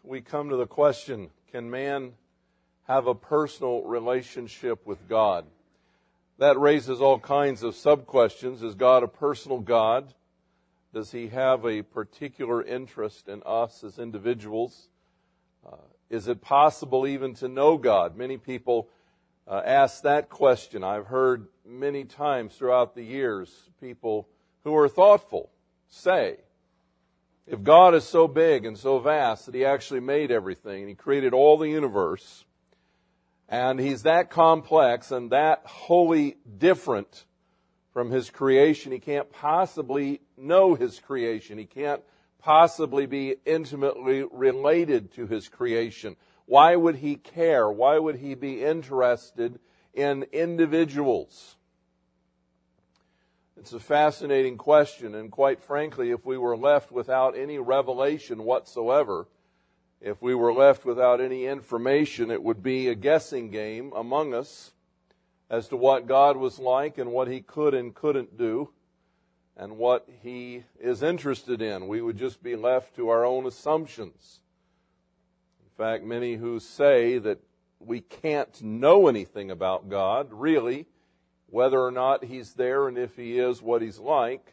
we come to the question, can man have a personal relationship with God? That raises all kinds of sub-questions. Is God a personal God? Does He have a particular interest in us as individuals? Is it possible even to know God? Many people ask that question. I've heard many times throughout the years people who are thoughtful say, if God is so big and so vast that He actually made everything and He created all the universe, and He's that complex and that wholly different from His creation, He can't possibly know His creation. He can't possibly be intimately related to His creation. Why would He care? Why would He be interested in individuals? It's a fascinating question, and quite frankly, if we were left without any revelation whatsoever, if we were left without any information, it would be a guessing game among us as to what God was like and what He could and couldn't do and what He is interested in. We would just be left to our own assumptions. In fact, many who say that we can't know anything about God, really, whether or not He's there and if He is, what He's like,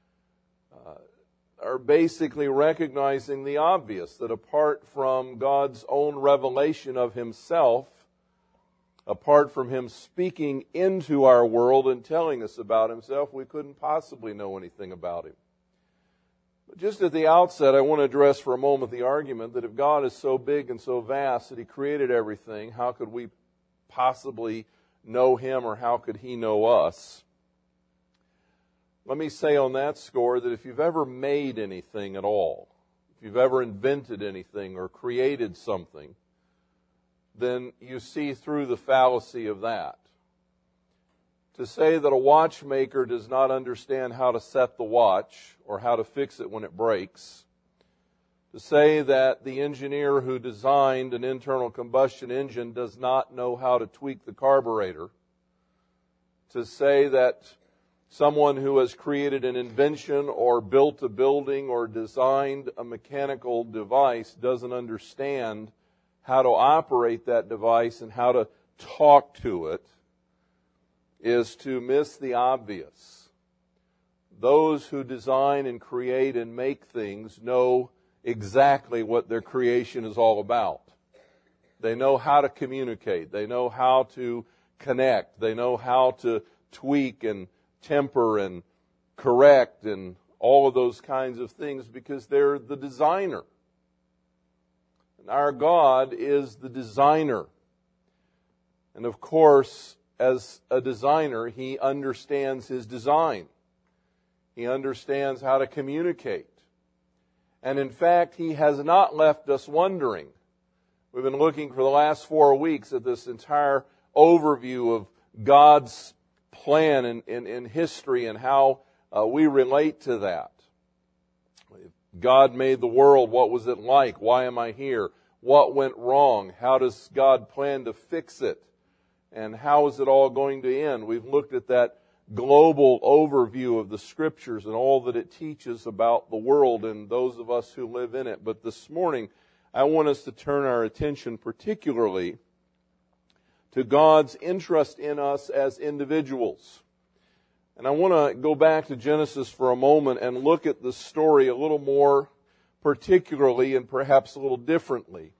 are basically recognizing the obvious, that apart from God's own revelation of Himself, apart from Him speaking into our world and telling us about Himself, we couldn't possibly know anything about Him. But just at the outset, I want to address for a moment the argument that if God is so big and so vast that He created everything, how could we possibly know Him, or how could He know us? Let me say on that score that if you've ever made anything at all, if you've ever invented anything or created something, then you see through the fallacy of that. To say that a watchmaker does not understand how to set the watch or how to fix it when it breaks, to say that the engineer who designed an internal combustion engine does not know how to tweak the carburetor, to say that someone who has created an invention or built a building or designed a mechanical device doesn't understand how to operate that device and how to talk to it, is to miss the obvious. Those who design and create and make things know exactly what their creation is all about. They know how to communicate. They know how to connect. They know how to tweak and temper and correct and all of those kinds of things because they're the designer. And our God is the designer. And of course, as a designer, He understands His design. He understands how to communicate. And in fact, He has not left us wondering. We've been looking for the last 4 weeks at this entire overview of God's plan in history and how we relate to that. God made the world. What was it like? Why am I here? What went wrong? How does God plan to fix it? And how is it all going to end? We've looked at that global overview of the Scriptures and all that it teaches about the world and those of us who live in it. But this morning, I want us to turn our attention particularly to God's interest in us as individuals. And I want to go back to Genesis for a moment and look at the story a little more particularly and perhaps a little differently.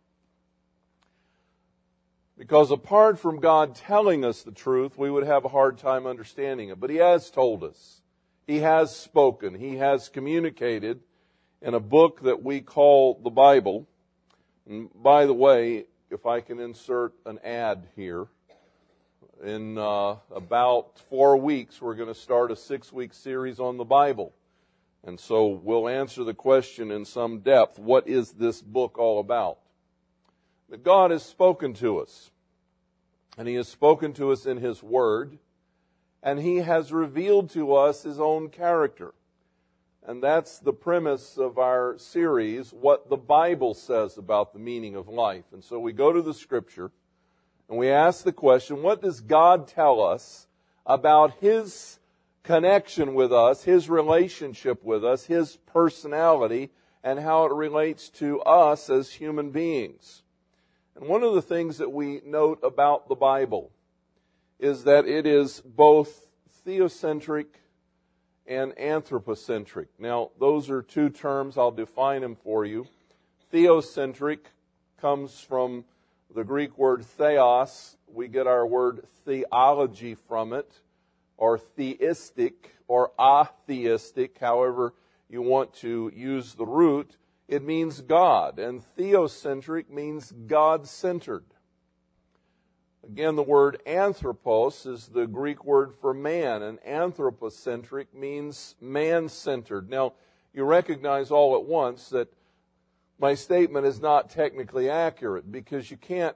Because apart from God telling us the truth, we would have a hard time understanding it. But He has told us. He has spoken. He has communicated in a book that we call the Bible. And by the way, if I can insert an ad here, in about 4 weeks, we're going to start a 6-week series on the Bible. And so we'll answer the question in some depth, what is this book all about? But God has spoken to us. And He has spoken to us in His Word. And He has revealed to us His own character. And that's the premise of our series, what the Bible says about the meaning of life. And so we go to the Scripture and we ask the question, what does God tell us about His connection with us, His relationship with us, His personality, and how it relates to us as human beings. And one of the things that we note about the Bible is that it is both theocentric and anthropocentric. Now, those are two terms. I'll define them for you. Theocentric comes from the Greek word theos. We get our word theology from it, or theistic, or atheistic, however you want to use the root. It means God, and theocentric means God-centered. Again, the word anthropos is the Greek word for man, and anthropocentric means man-centered. Now, you recognize all at once that my statement is not technically accurate, because you can't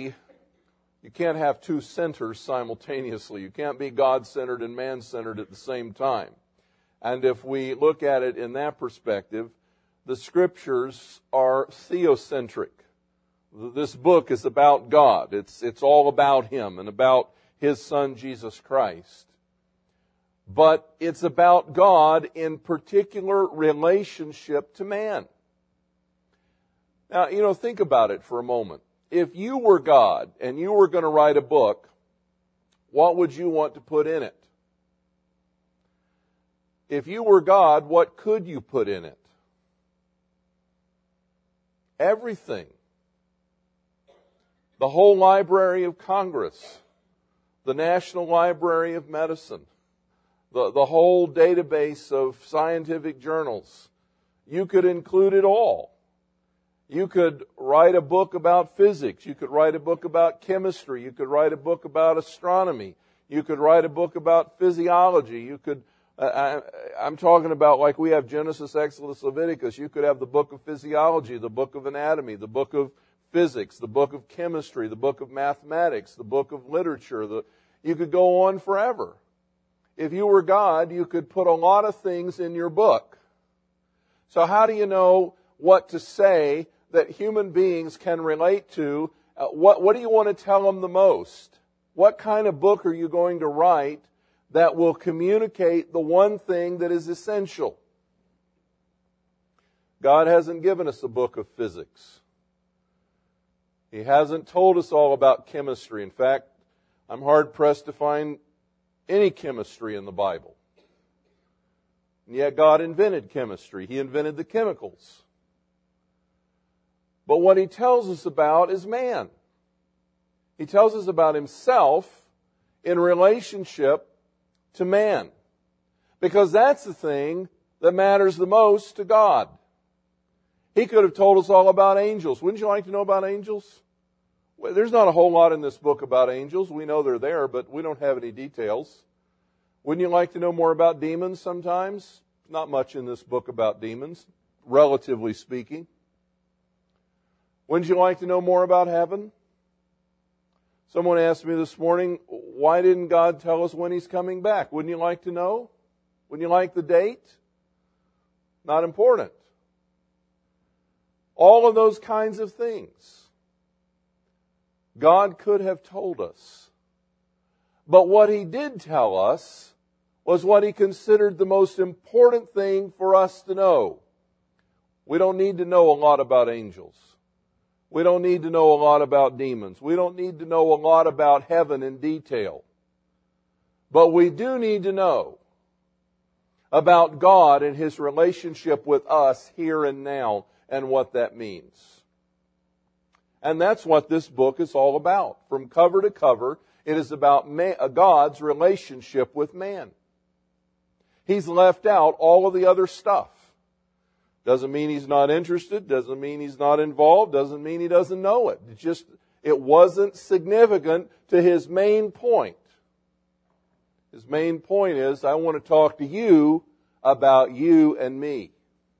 have two centers simultaneously. You can't be God-centered and man-centered at the same time. And if we look at it in that perspective, the Scriptures are theocentric. This book is about God. It's all about Him and about His Son, Jesus Christ. But it's about God in particular relationship to man. Now, think about it for a moment. If you were God and you were going to write a book, what would you want to put in it? If you were God, what could you put in it? Everything. The whole Library of Congress, the National Library of Medicine, the whole database of scientific journals. You could include it all. You could write a book about physics. You could write a book about chemistry. You could write a book about astronomy. You could write a book about physiology. You could, I'm talking about like we have Genesis, Exodus, Leviticus. You could have the book of physiology, the book of anatomy, the book of physics, the book of chemistry, the book of mathematics, the book of literature. You could go on forever. If you were God, you could put a lot of things in your book. So how do you know what to say that human beings can relate to? What do you want to tell them the most? What kind of book are you going to write that will communicate the one thing that is essential? God hasn't given us a book of physics. He hasn't told us all about chemistry. In fact, I'm hard-pressed to find any chemistry in the Bible. And yet God invented chemistry. He invented the chemicals. But what He tells us about is man. He tells us about Himself in relationship to man. Because that's the thing that matters the most to God. He could have told us all about angels. Wouldn't you like to know about angels? Well, there's not a whole lot in this book about angels. We know they're there, but we don't have any details. Wouldn't you like to know more about demons sometimes? Not much in this book about demons, relatively speaking. Wouldn't you like to know more about heaven? Someone asked me this morning, why didn't God tell us when He's coming back? Wouldn't you like to know? Wouldn't you like the date? Not important. All of those kinds of things God could have told us. But what He did tell us was what He considered the most important thing for us to know. We don't need to know a lot about angels. We don't need to know a lot about demons. We don't need to know a lot about heaven in detail. But we do need to know about God and His relationship with us here and now and what that means. And that's what this book is all about. From cover to cover, it is about God's relationship with man. He's left out all of the other stuff. Doesn't mean He's not interested, doesn't mean He's not involved, doesn't mean He doesn't know it. It wasn't significant to His main point. His main point is, I want to talk to you about you and me.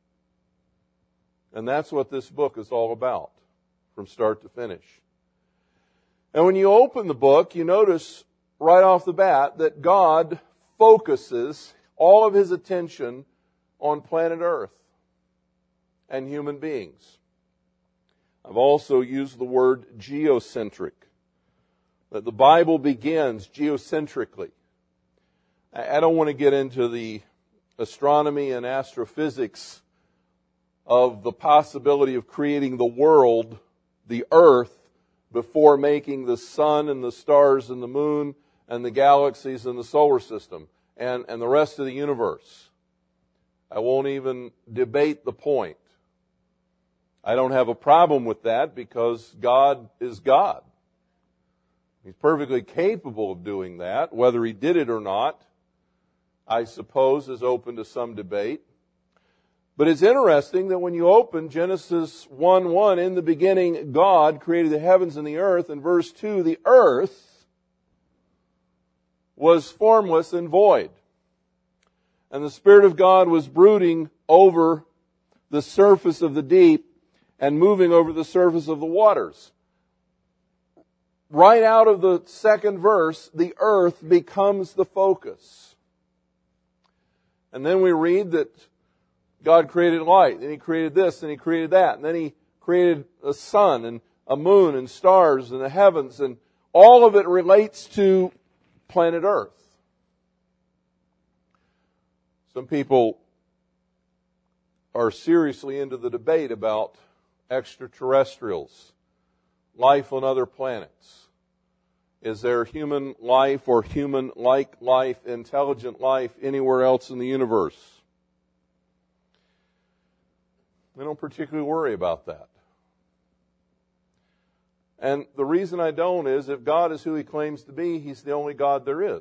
And that's what this book is all about, from start to finish. And when you open the book, you notice right off the bat that God focuses all of His attention on planet Earth and human beings. I've also used the word geocentric, that the Bible begins geocentrically. I don't want to get into the astronomy and astrophysics of the possibility of creating the world, the earth, before making the sun and the stars and the moon and the galaxies and the solar system and the rest of the universe. I won't even debate the point. I don't have a problem with that because God is God. He's perfectly capable of doing that. Whether He did it or not, I suppose, is open to some debate. But it's interesting that when you open Genesis 1:1, in the beginning God created the heavens and the earth, and verse 2, the earth was formless and void. And the Spirit of God was brooding over the surface of the deep and moving over the surface of the waters. Right out of the second verse, the earth becomes the focus. And then we read that God created light, and He created this, and He created that, and then He created a sun and a moon and stars and the heavens, and all of it relates to planet Earth. Some people are seriously into the debate about extraterrestrials, life on other planets. Is there human life or human-like life, intelligent life anywhere else in the universe? I don't particularly worry about that. And the reason I don't is if God is who He claims to be, He's the only God there is.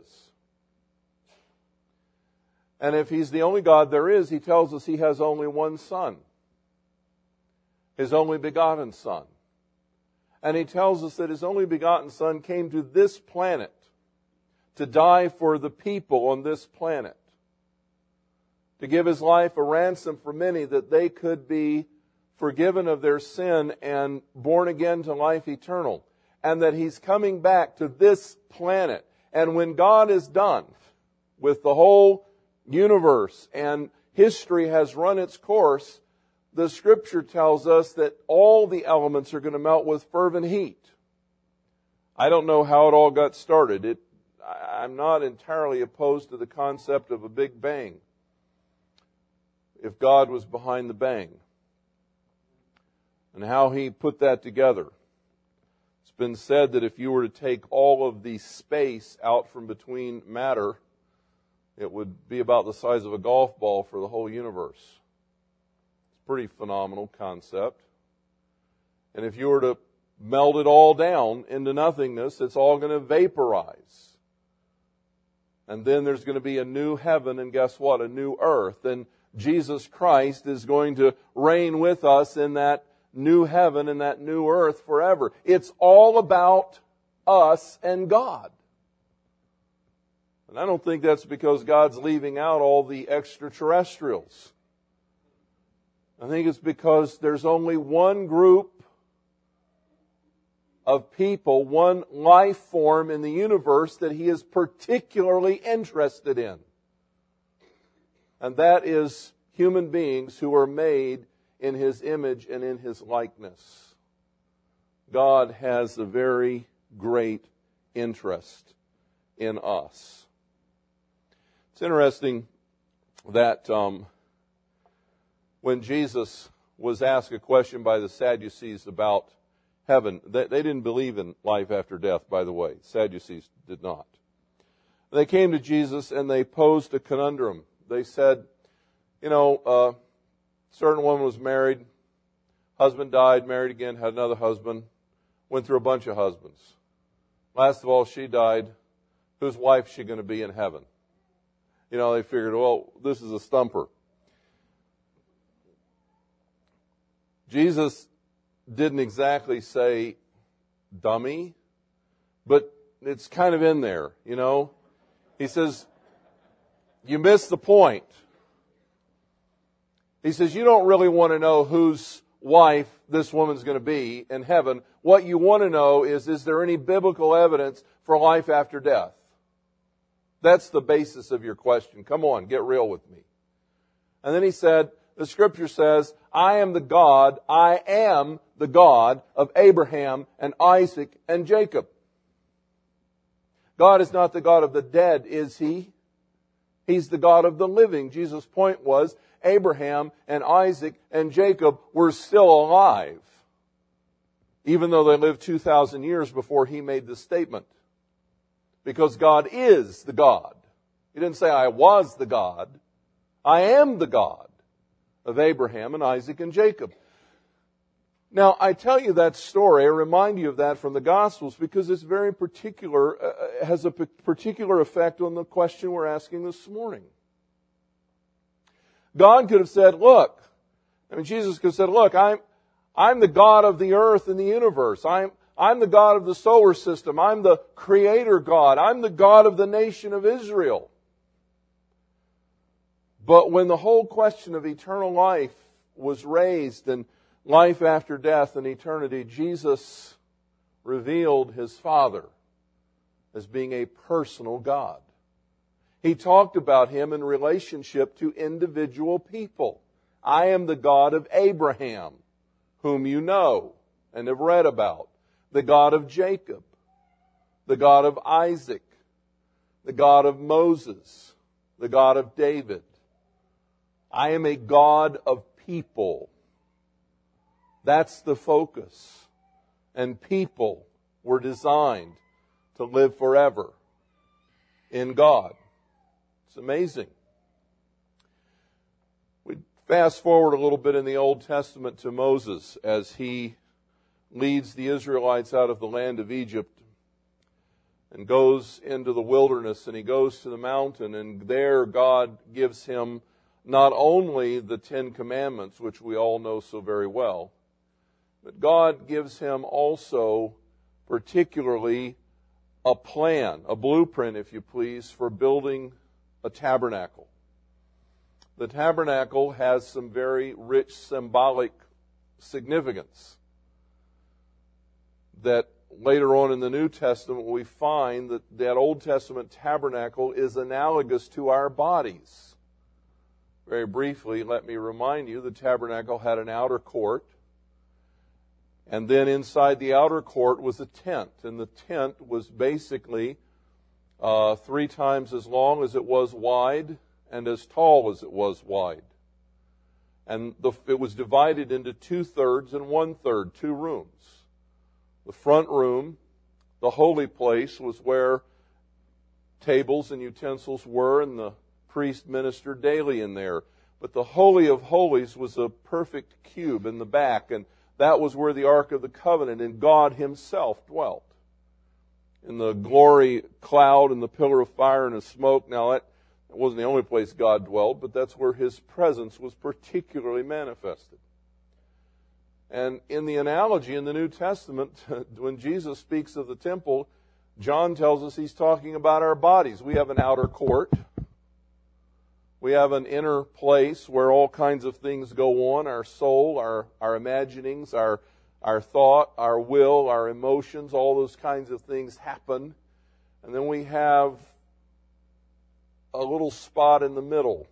And if He's the only God there is, He tells us He has only one Son, His only begotten Son. And He tells us that His only begotten Son came to this planet to die for the people on this planet, to give His life a ransom for many that they could be forgiven of their sin and born again to life eternal. And that He's coming back to this planet. And when God is done with the whole universe and history has run its course, the Scripture tells us that all the elements are going to melt with fervent heat. I don't know how it all got started. I'm not entirely opposed to the concept of a Big Bang, if God was behind the bang, and how He put that together. It's been said that if you were to take all of the space out from between matter, it would be about the size of a golf ball for the whole universe. It's a pretty phenomenal concept. And if you were to melt it all down into nothingness, it's all going to vaporize. And then there's going to be a new heaven, and guess what? A new earth. And Jesus Christ is going to reign with us in that new heaven and that new earth forever. It's all about us and God. And I don't think that's because God's leaving out all the extraterrestrials. I think it's because there's only one group of people, one life form in the universe that He is particularly interested in. And that is human beings who are made in His image and in His likeness. God has a very great interest in us. It's interesting that when Jesus was asked a question by the Sadducees about heaven, they didn't believe in life after death, by the way. Sadducees did not. They came to Jesus and they posed a conundrum. They said, a certain woman was married, husband died, married again, had another husband, went through a bunch of husbands. Last of all, she died. Whose wife is she going to be in heaven? They figured, well, this is a stumper. Jesus didn't exactly say dummy, but it's kind of in there, He says, you missed the point. He says, you don't really want to know whose wife this woman's going to be in heaven. What you want to know is there any biblical evidence for life after death? That's the basis of your question. Come on, get real with me. And then He said, the Scripture says, I am the God of Abraham and Isaac and Jacob. God is not the God of the dead, is He? He's the God of the living. Jesus' point was Abraham and Isaac and Jacob were still alive, even though they lived 2,000 years before he made this statement. Because God is the God. He didn't say, I was the God. I am the God of Abraham and Isaac and Jacob. Now, I tell you that story, I remind you of that from the Gospels because it's very particular, has a particular effect on the question we're asking this morning. God could have said, look, Jesus could have said, look, I'm the God of the earth and the universe. I'm the God of the solar system. I'm the creator God. I'm the God of the nation of Israel. But when the whole question of eternal life was raised and life after death and eternity, Jesus revealed His Father as being a personal God. He talked about Him in relationship to individual people. I am the God of Abraham, whom you know and have read about. The God of Jacob. The God of Isaac. The God of Moses. The God of David. I am a God of people. That's the focus. And people were designed to live forever in God. It's amazing. We fast forward a little bit in the Old Testament to Moses as he leads the Israelites out of the land of Egypt and goes into the wilderness, and he goes to the mountain, and there God gives him not only the 10 Commandments, which we all know so very well, but God gives him also particularly a plan, a blueprint, if you please, for building a tabernacle. The tabernacle has some very rich symbolic significance that later on in the New Testament we find that Old Testament tabernacle is analogous to our bodies. Very briefly, let me remind you, the tabernacle had an outer court, and then inside the outer court was a tent, and the tent was basically 3 times as long as it was wide and as tall as it was wide. And it was divided into 2/3 and 1/3, 2 rooms. The front room, the holy place, was where tables and utensils were, and the priest ministered daily in there. But the Holy of Holies was a perfect cube in the back, and that was where the Ark of the Covenant and God Himself dwelt. In the glory cloud and the pillar of fire and the smoke. Now, that wasn't the only place God dwelled, but that's where His presence was particularly manifested. And in the analogy in the New Testament, when Jesus speaks of the temple, John tells us He's talking about our bodies. We have an outer court. We have an inner place where all kinds of things go on. Our soul, our imaginings, our thought, our will, our emotions, all those kinds of things happen. And then we have a little spot in the middle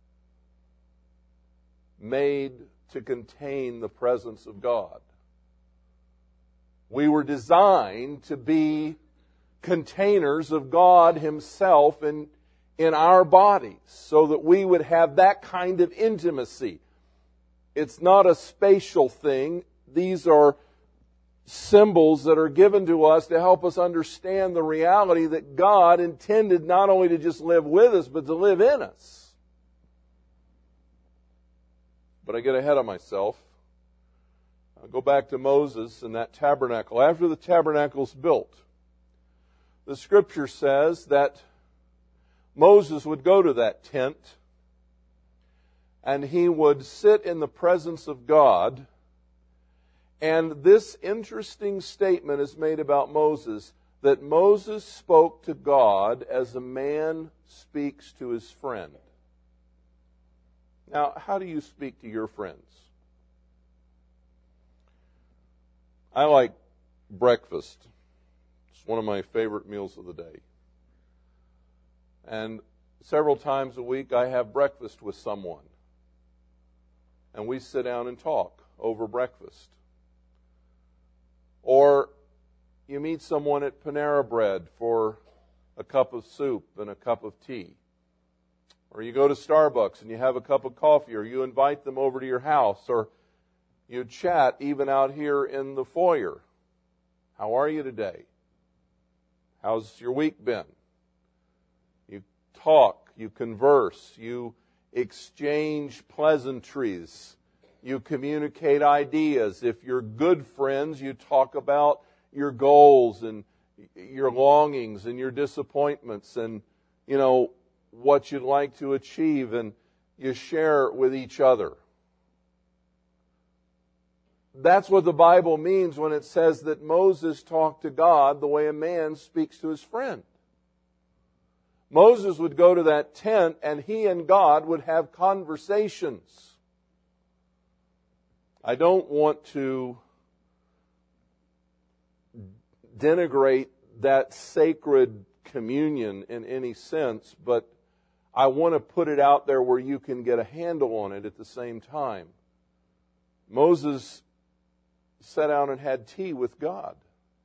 made to contain the presence of God. We were designed to be containers of God Himself in our bodies so that we would have that kind of intimacy. It's not a spatial thing. These are symbols that are given to us to help us understand the reality that God intended not only to just live with us, but to live in us. But I get ahead of myself. I'll go back to Moses and that tabernacle. After the tabernacle's built, the Scripture says that Moses would go to that tent and he would sit in the presence of God. And this interesting statement is made about Moses, that Moses spoke to God as a man speaks to his friend. Now, how do you speak to your friends? I like breakfast. It's one of my favorite meals of the day. And several times a week I have breakfast with someone. And we sit down and talk over breakfast. Or you meet someone at Panera Bread for a cup of soup and a cup of tea. Or you go to Starbucks and you have a cup of coffee, or you invite them over to your house, or you chat even out here in the foyer. How are you today? How's your week been? You talk, you converse, you exchange pleasantries, you communicate ideas. If you're good friends, you talk about your goals and your longings and your disappointments and, what you'd like to achieve, and you share with each other. That's what the Bible means when it says that Moses talked to God the way a man speaks to his friend. Moses would go to that tent and he and God would have conversations. I don't want to denigrate that sacred communion in any sense, but I want to put it out there where you can get a handle on it at the same time. Moses sat down and had tea with God.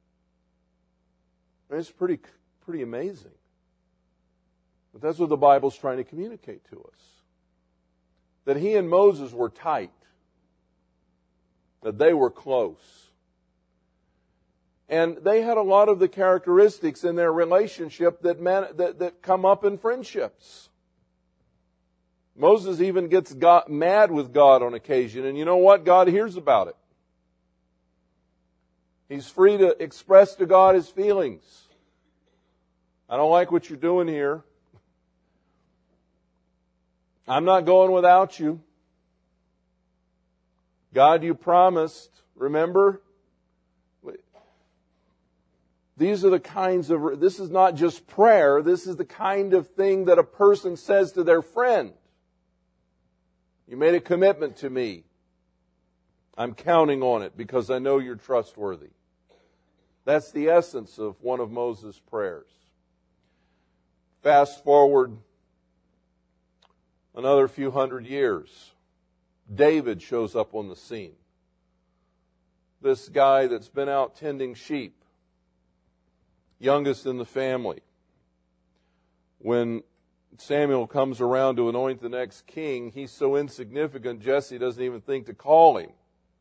And it's pretty amazing. But that's what the Bible's trying to communicate to us. That he and Moses were tight. That they were close. And they had a lot of the characteristics in their relationship that come up in friendships. Moses even gets mad with God on occasion. And you know what? God hears about it. He's free to express to God his feelings. I don't like what you're doing here. I'm not going without you. God, you promised. Remember? These are the kinds of, this is not just prayer. This is the kind of thing that a person says to their friend. You made a commitment to me. I'm counting on it because I know you're trustworthy. That's the essence of one of Moses' prayers. Fast forward another few hundred years. David shows up on the scene. This guy that's been out tending sheep. Youngest in the family. When Samuel comes around to anoint the next king, he's so insignificant, Jesse doesn't even think to call him.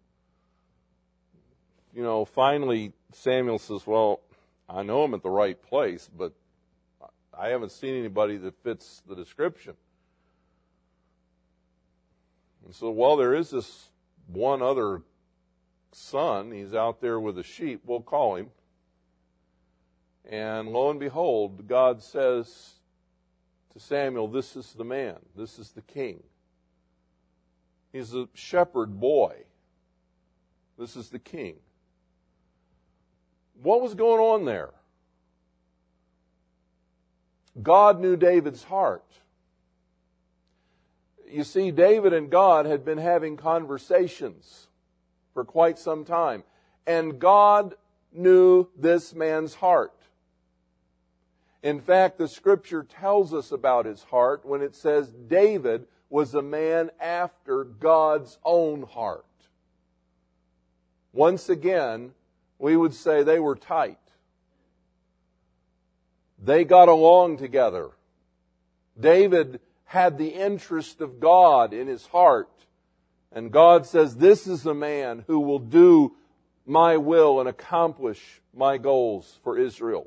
Finally Samuel says, well, I know I'm at the right place, but I haven't seen anybody that fits the description. And so, there is this one other son. He's out there with the sheep. We'll call him. And lo and behold, God says to Samuel, this is the man. This is the king. He's a shepherd boy. This is the king. What was going on there? God knew David's heart. You see, David and God had been having conversations for quite some time. And God knew this man's heart. In fact, the Scripture tells us about his heart when it says David was a man after God's own heart. Once again, we would say they were tight. They got along together. David had the interest of God in his heart. And God says, this is a man who will do my will and accomplish my goals for Israel.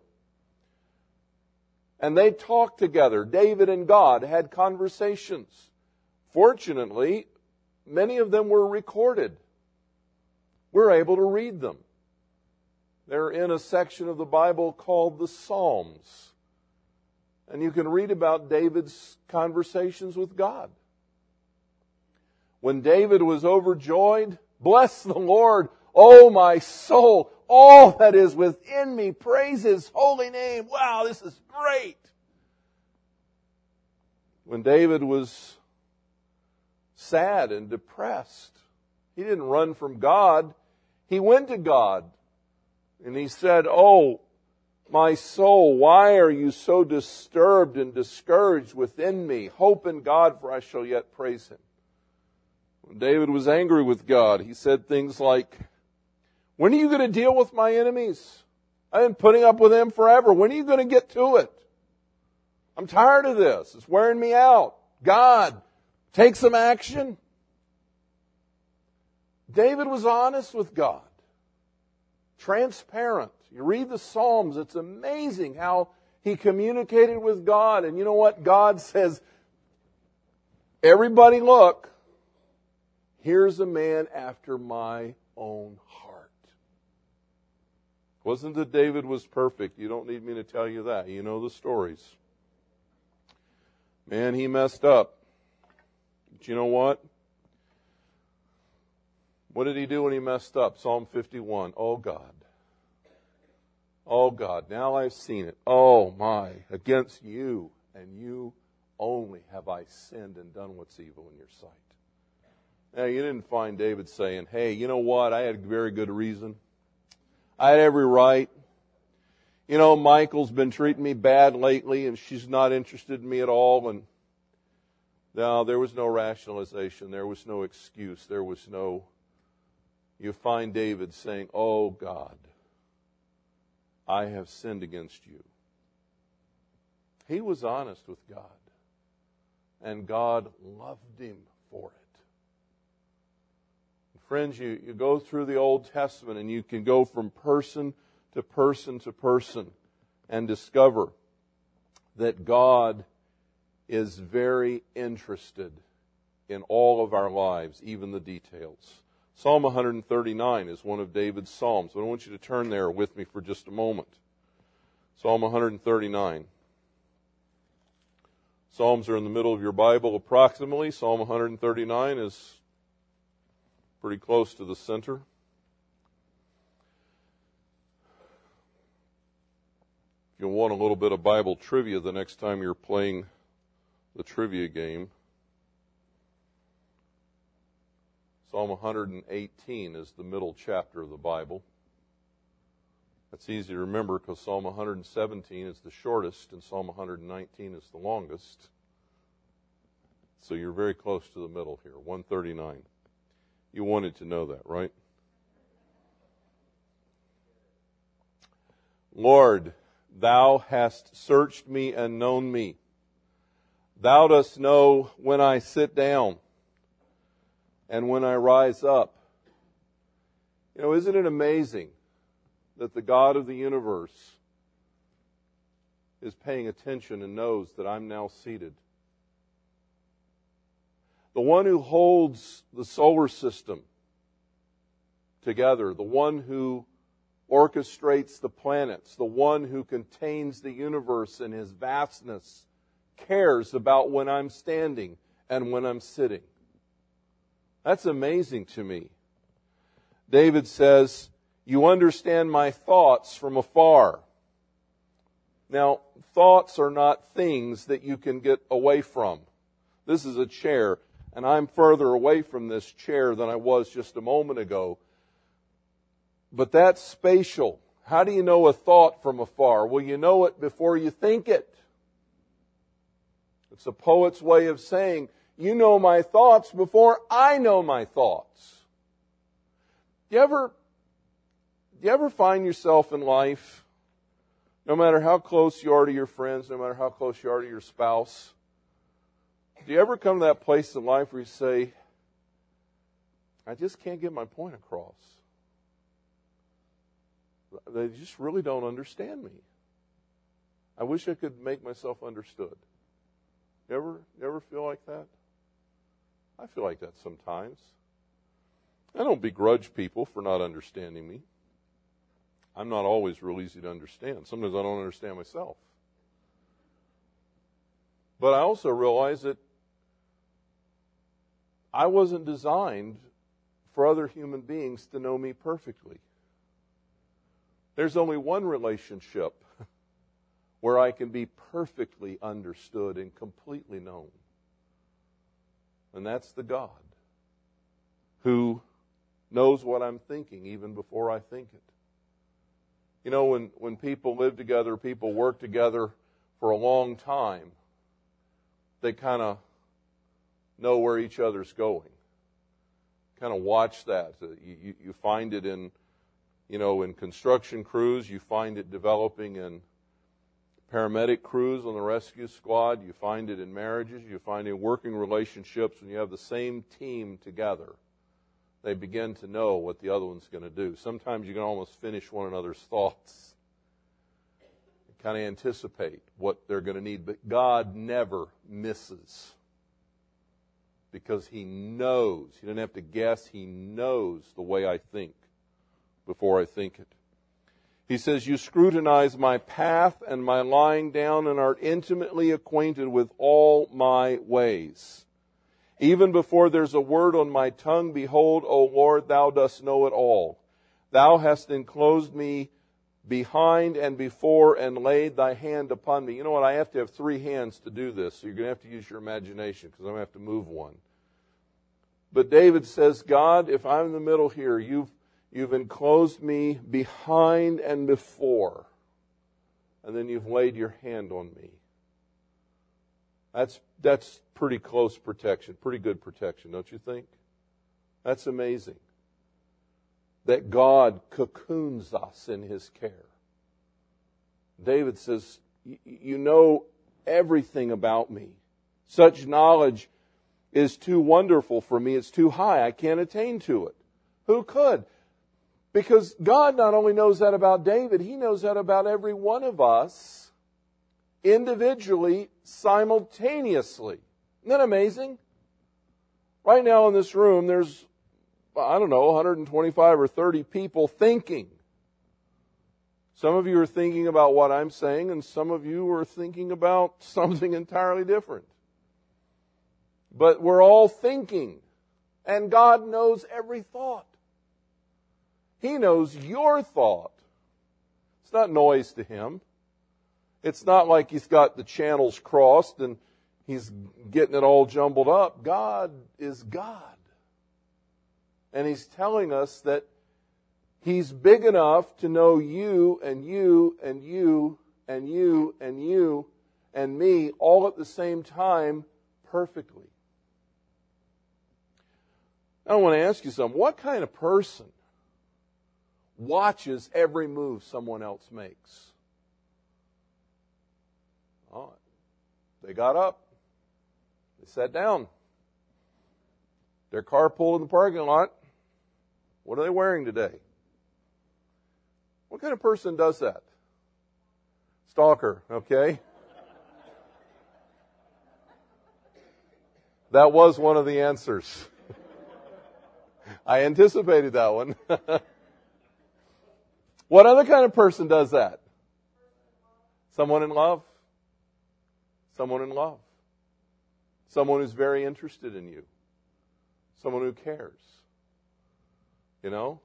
And they talked together. David and God had conversations. Fortunately, many of them were recorded. We're able to read them. They're in a section of the Bible called the Psalms. And you can read about David's conversations with God. When David was overjoyed, bless the Lord, O my soul, all that is within me, praise His holy name. Wow, this is great. When David was sad and depressed, he didn't run from God. He went to God and he said, oh, my soul, why are you so disturbed and discouraged within me? Hope in God, for I shall yet praise Him. When David was angry with God, he said things like, when are you going to deal with my enemies? I've been putting up with them forever. When are you going to get to it? I'm tired of this. It's wearing me out. God, take some action. David was honest with God. Transparent. You read the Psalms, it's amazing how he communicated with God. And you know what? God says, everybody look, here's a man after my own heart. Wasn't that David was perfect? You don't need me to tell you that. You know the stories. Man, he messed up. But you know what? What did he do when he messed up? Psalm 51. Oh God, now I've seen it. Oh my, against you and you only have I sinned and done what's evil in your sight. Now, you didn't find David saying, hey, you know what? I had a very good reason. I had every right. You know, Michael's been treating me bad lately and she's not interested in me at all. And no, there was no rationalization. There was no excuse. There was no... You find David saying, oh God, I have sinned against you. He was honest with God. And God loved him for it. Friends, you go through the Old Testament and you can go from person to person to person and discover that God is very interested in all of our lives, even the details. Psalm 139 is one of David's psalms. But I want you to turn there with me for just a moment. Psalm 139. Psalms are in the middle of your Bible approximately. Psalm 139 is pretty close to the center. If you want a little bit of Bible trivia the next time you're playing the trivia game, Psalm 118 is the middle chapter of the Bible. That's easy to remember because Psalm 117 is the shortest and Psalm 119 is the longest. So you're very close to the middle here, 139. You wanted to know that, right? Lord, thou hast searched me and known me. Thou dost know when I sit down and when I rise up. You know, isn't it amazing that the God of the universe is paying attention and knows that I'm now seated? The one who holds the solar system together, the one who orchestrates the planets, the one who contains the universe in his vastness, cares about when I'm standing and when I'm sitting. That's amazing to me. David says, you understand my thoughts from afar. Now, thoughts are not things that you can get away from. This is a chair, and I'm further away from this chair than I was just a moment ago. But that's spatial. How do you know a thought from afar? Well, you know it before you think it. It's a poet's way of saying, you know my thoughts before I know my thoughts. Do you ever find yourself in life, no matter how close you are to your friends, no matter how close you are to your spouse, do you ever come to that place in life where you say, I just can't get my point across? They just really don't understand me. I wish I could make myself understood. You ever feel like that? I feel like that sometimes. I don't begrudge people for not understanding me. I'm not always real easy to understand. Sometimes I don't understand myself. But I also realize that I wasn't designed for other human beings to know me perfectly. There's only one relationship where I can be perfectly understood and completely known. And that's the God who knows what I'm thinking even before I think it. You know, when people live together, people work together for a long time, they kind of know where each other's going. Kind of watch that. You find it in construction crews. You find it developing in paramedic crews on the rescue squad. You find it in marriages. You find it in working relationships when you have the same team together. They begin to know what the other one's going to do. Sometimes you can almost finish one another's thoughts. You kind of anticipate what they're going to need. But God never misses. Because He knows. He doesn't have to guess. He knows the way I think before I think it. He says, you scrutinize my path and my lying down and art intimately acquainted with all my ways. Even before there's a word on my tongue, behold, O Lord, thou dost know it all. Thou hast enclosed me behind and before and laid thy hand upon me. You know what? I have to have 3 hands to do this, so you're going to have to use your imagination because I'm going to have to move one. But David says, God, if I'm in the middle here, You've enclosed me behind and before, and then you've laid your hand on me. That's pretty close protection, pretty good protection, don't you think? That's amazing. That God cocoons us in His care. David says, you know everything about me. Such knowledge is too wonderful for me. It's too high. I can't attain to it. Who could? Because God not only knows that about David, He knows that about every one of us individually, simultaneously. Isn't that amazing? Right now in this room, there's, 125 or 30 people thinking. Some of you are thinking about what I'm saying, and some of you are thinking about something entirely different. But we're all thinking, and God knows every thought. He knows your thought. It's not noise to Him. It's not like He's got the channels crossed and He's getting it all jumbled up. God is God. And He's telling us that He's big enough to know you and you and you and you and you and me all at the same time perfectly. I want to ask you something. What kind of person watches every move someone else makes? Oh, they got up. They sat down. Their car pulled in the parking lot. What are they wearing today? What kind of person does that? Stalker, okay? That was one of the answers. I anticipated that one. What other kind of person does that? Someone in love. Someone in love. Someone who's very interested in you. Someone who cares. You know?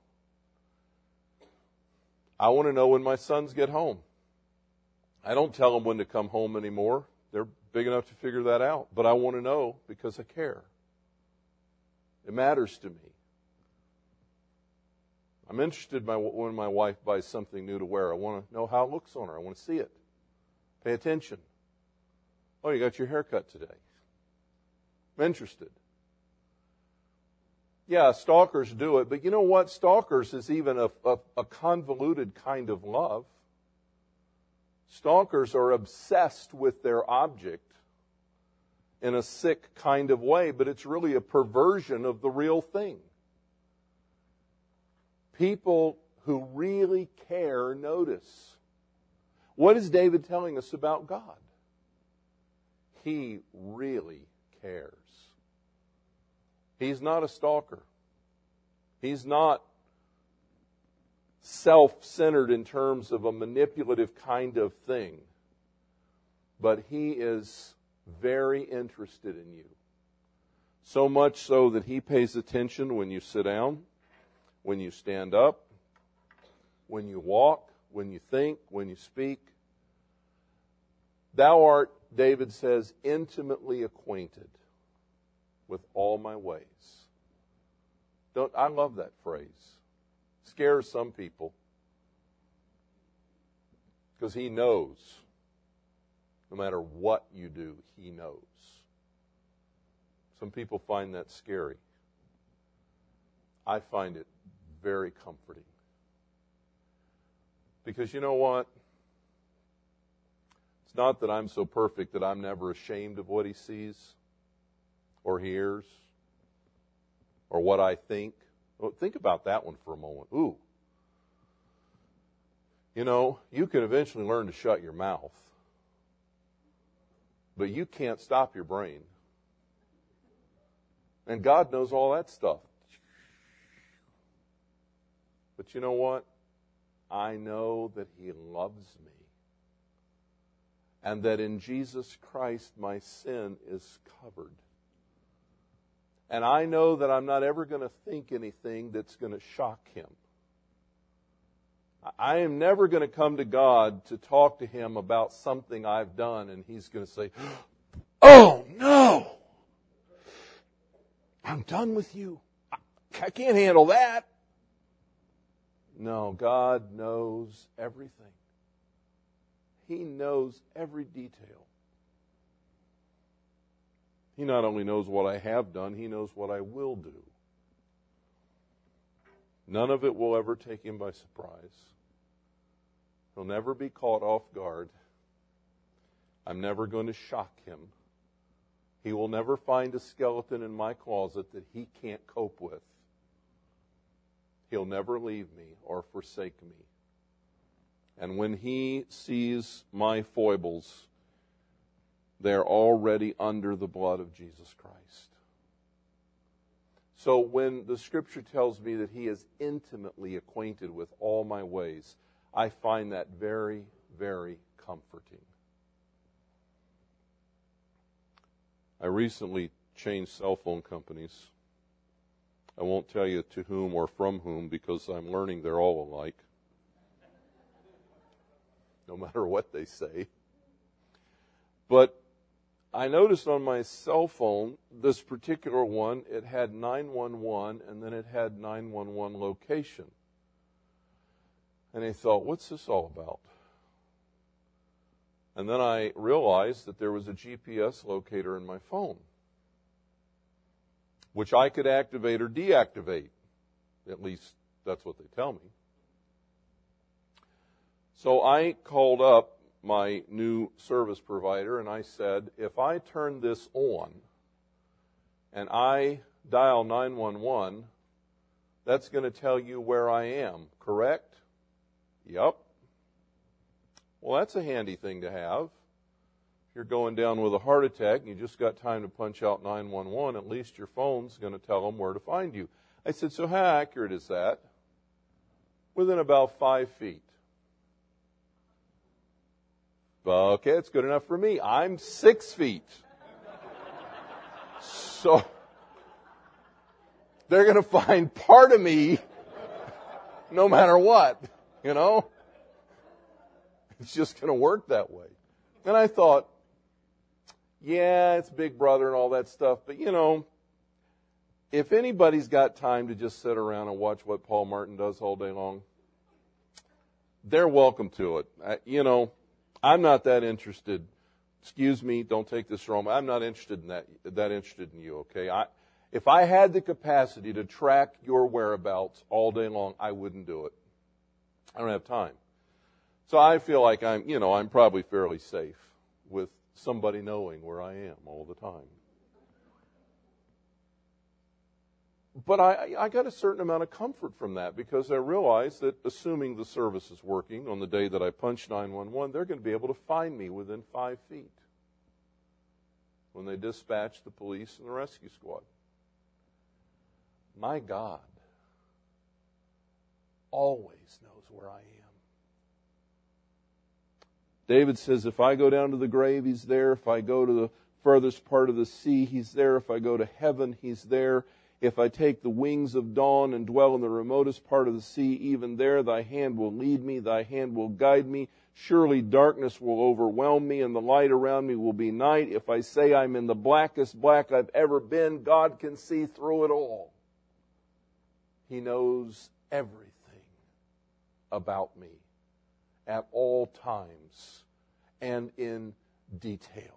I want to know when my sons get home. I don't tell them when to come home anymore. They're big enough to figure that out. But I want to know because I care. It matters to me. I'm interested when my wife buys something new to wear. I want to know how it looks on her. I want to see it. Pay attention. Oh, you got your hair cut today. I'm interested. Yeah, stalkers do it. But you know what? Stalkers is even a convoluted kind of love. Stalkers are obsessed with their object in a sick kind of way, but it's really a perversion of the real thing. People who really care notice. What is David telling us about God? He really cares. He's not a stalker. He's not self-centered in terms of a manipulative kind of thing. But He is very interested in you. So much so that He pays attention when you sit down, when you stand up, when you walk, when you think, when you speak. Thou art, David says, intimately acquainted with all my ways. I love that phrase. Scares some people. Because He knows. No matter what you do, He knows. Some people find that scary. I find it very comforting. Because you know what? It's not that I'm so perfect that I'm never ashamed of what He sees or hears or what I think. Well, think about that one for a moment. Ooh. You know, you can eventually learn to shut your mouth, but you can't stop your brain. And God knows all that stuff. But you know what? I know that He loves me. And that in Jesus Christ my sin is covered. And I know that I'm not ever going to think anything that's going to shock Him. I am never going to come to God to talk to Him about something I've done and He's going to say, "Oh no! I'm done with you. I can't handle that." No, God knows everything. He knows every detail. He not only knows what I have done, He knows what I will do. None of it will ever take Him by surprise. He'll never be caught off guard. I'm never going to shock Him. He will never find a skeleton in my closet that He can't cope with. He'll never leave me or forsake me. And when He sees my foibles, they're already under the blood of Jesus Christ. So when the Scripture tells me that He is intimately acquainted with all my ways, I find that very, very comforting. I recently changed cell phone companies. I won't tell you to whom or from whom because I'm learning they're all alike. No matter what they say. But I noticed on my cell phone, this particular one, it had 911 and then it had 911 location. And I thought, what's this all about? And then I realized that there was a GPS locator in my phone, which I could activate or deactivate. At least that's what they tell me. So I called up my new service provider and I said, if I turn this on and I dial 911, that's going to tell you where I am, correct? Yep. Well, that's a handy thing to have. If you're going down with a heart attack and you just got time to punch out 911, at least your phone's going to tell them where to find you. I said, so how accurate is that? Within about 5 feet. Okay, it's good enough for me. I'm 6 feet. So they're going to find part of me no matter what, you know? It's just going to work that way. And I thought, yeah, it's Big Brother and all that stuff, but you know, if anybody's got time to just sit around and watch what Paul Martin does all day long, they're welcome to it. You know, I'm not that interested. Excuse me, don't take this wrong. I'm not interested in that interested in you, okay? If I had the capacity to track your whereabouts all day long, I wouldn't do it. I don't have time. So I feel like I'm probably fairly safe with somebody knowing where I am all the time. But I got a certain amount of comfort from that because I realized that assuming the service is working on the day that I punch 911, they're going to be able to find me within 5 feet when they dispatch the police and the rescue squad. My God always knows where I am. David says, if I go down to the grave, He's there. If I go to the furthest part of the sea, He's there. If I go to heaven, He's there. If I take the wings of dawn and dwell in the remotest part of the sea, even there thy hand will lead me, thy hand will guide me. Surely darkness will overwhelm me, and the light around me will be night. If I say I'm in the blackest black I've ever been, God can see through it all. He knows everything about me at all times and in detail.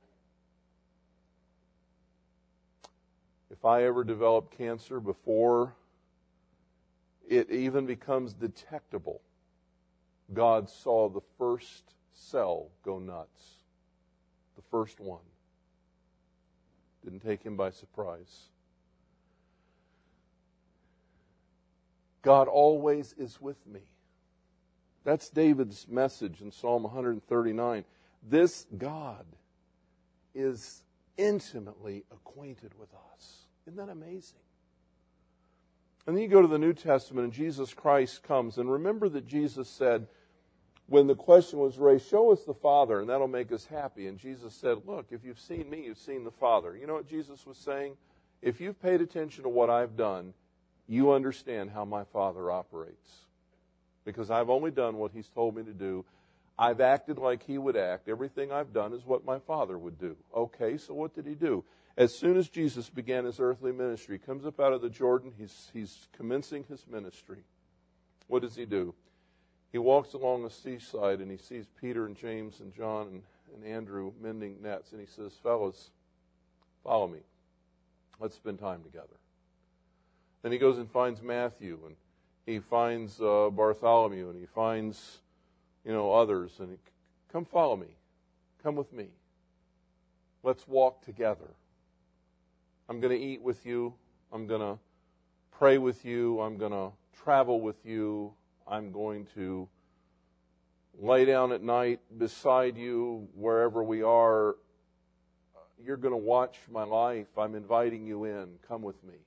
If I ever develop cancer before it even becomes detectable, God saw the first cell go nuts. The first one. Didn't take him by surprise. God always is with me. That's David's message in Psalm 139. This God is intimately acquainted with us. Isn't that amazing? And then you go to the New Testament and Jesus Christ comes. And remember that Jesus said, when the question was raised, show us the Father and that'll make us happy. And Jesus said, look, if you've seen me, you've seen the Father. You know what Jesus was saying? If you've paid attention to what I've done, you understand how my Father operates. Because I've only done what He's told me to do. I've acted like He would act. Everything I've done is what my Father would do. Okay, so what did He do? As soon as Jesus began His earthly ministry, He comes up out of the Jordan, He's commencing His ministry. What does He do? He walks along the seaside and He sees Peter and James and John and Andrew mending nets. And He says, fellas, follow me. Let's spend time together. Then He goes and finds Matthew, and He finds Bartholomew, and He finds, others. And come follow me. Come with me. Let's walk together. I'm going to eat with you. I'm going to pray with you. I'm going to travel with you. I'm going to lay down at night beside you wherever we are. You're going to watch my life. I'm inviting you in. Come with me.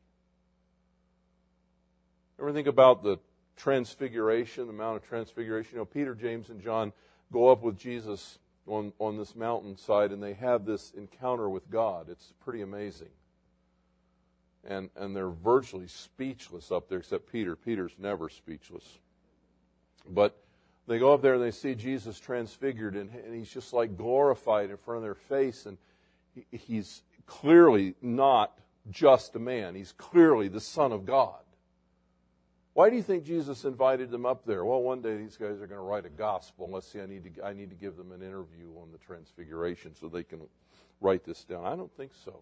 Ever think about the transfiguration, the Mount of Transfiguration? Peter, James, and John go up with Jesus on this mountainside, and they have this encounter with God. It's pretty amazing. And they're virtually speechless up there, except Peter. Peter's never speechless. But they go up there and they see Jesus transfigured, and He's just like glorified in front of their face. And He's clearly not just a man. He's clearly the Son of God. Why do you think Jesus invited them up there? Well, one day these guys are going to write a gospel. Let's see, I need to give them an interview on the Transfiguration so they can write this down. I don't think so.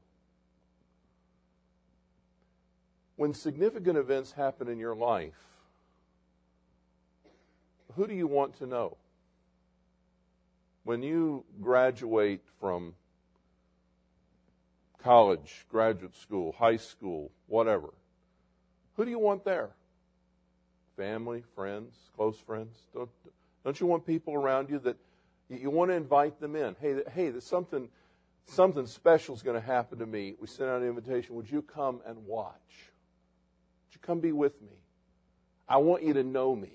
When significant events happen in your life, who do you want to know? When you graduate from college, graduate school, high school, whatever, who do you want there? Family, friends, close friends? Don't you want people around you that you want to invite them in? Hey, there's something special is going to happen to me. We send out an invitation. Would you come and watch? Would you come be with me? I want you to know me.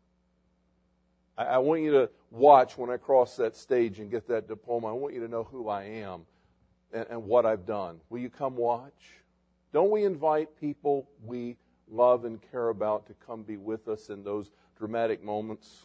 I want you to watch when I cross that stage and get that diploma. I want you to know who I am and what I've done. Will you come watch? Don't we invite people we love and care about to come be with us in those dramatic moments?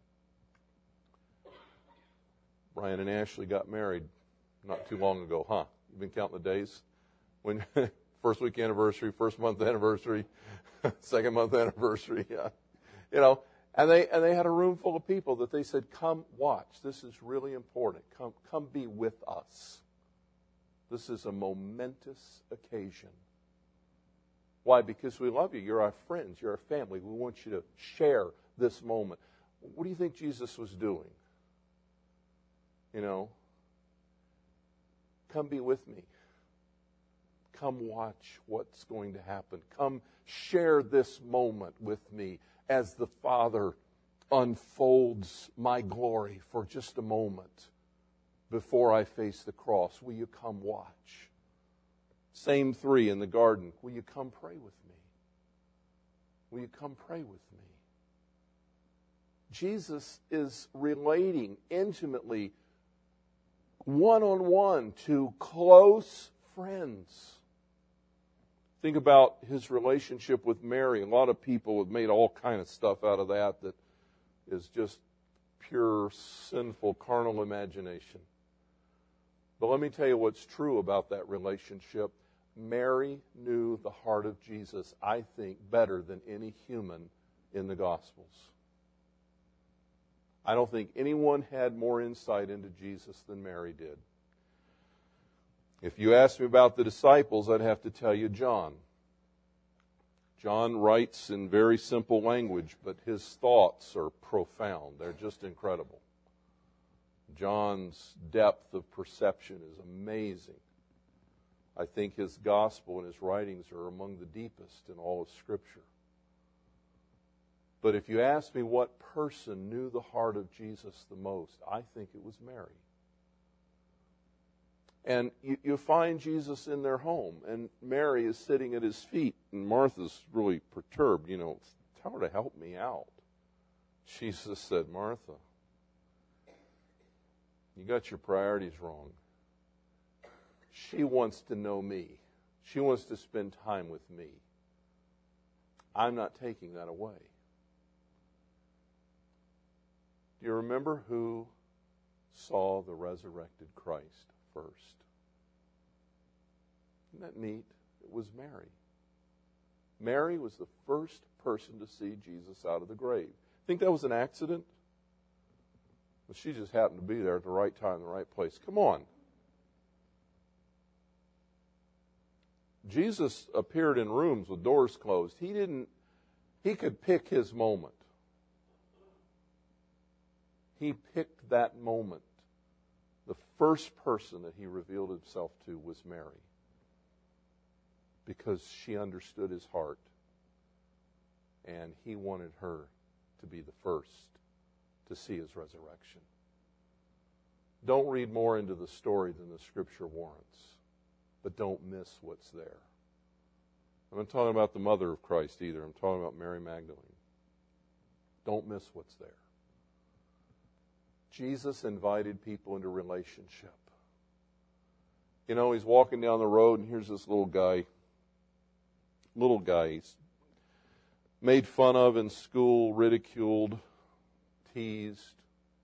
Brian and Ashley got married not too long ago, huh? You've been counting the days? When first week anniversary, first month anniversary, second month anniversary, yeah. And they had a room full of people that they said, come watch. This is really important. Come be with us. This is a momentous occasion. Why? Because we love you. You're our friends. You're our family. We want you to share this moment. What do you think Jesus was doing? Come be with me. Come watch what's going to happen. Come share this moment with me as the Father unfolds my glory for just a moment before I face the cross. Will you come watch? Same three in the garden. Will you come pray with me? Will you come pray with me? Jesus is relating intimately, one-on-one, to close friends. Think about His relationship with Mary. A lot of people have made all kind of stuff out of that is just pure, sinful, carnal imagination. But let me tell you what's true about that relationship. Mary knew the heart of Jesus, I think, better than any human in the Gospels. I don't think anyone had more insight into Jesus than Mary did. If you ask me about the disciples, I'd have to tell you John. John writes in very simple language, but his thoughts are profound. They're just incredible. John's depth of perception is amazing. I think his gospel and his writings are among the deepest in all of Scripture. But if you ask me what person knew the heart of Jesus the most, I think it was Mary. And you find Jesus in their home, and Mary is sitting at his feet, and Martha's really perturbed. Tell her to help me out. Jesus said, Martha, you got your priorities wrong. She wants to know me. She wants to spend time with me. I'm not taking that away. Do you remember who saw the resurrected Christ first? Isn't that neat? It was Mary. Mary was the first person to see Jesus out of the grave. Think that was an accident? Well, she just happened to be there at the right time, the right place. Come on. Jesus appeared in rooms with doors closed. He could pick his moment. He picked that moment. The first person that he revealed himself to was Mary, because she understood his heart, and he wanted her to be the first to see his resurrection. Don't read more into the story than the Scripture warrants, but don't miss what's there. I'm not talking about the mother of Christ either. I'm talking about Mary Magdalene. Don't miss what's there. Jesus invited people into relationship. He's walking down the road, and here's this little guy. He's made fun of in school, ridiculed, teased.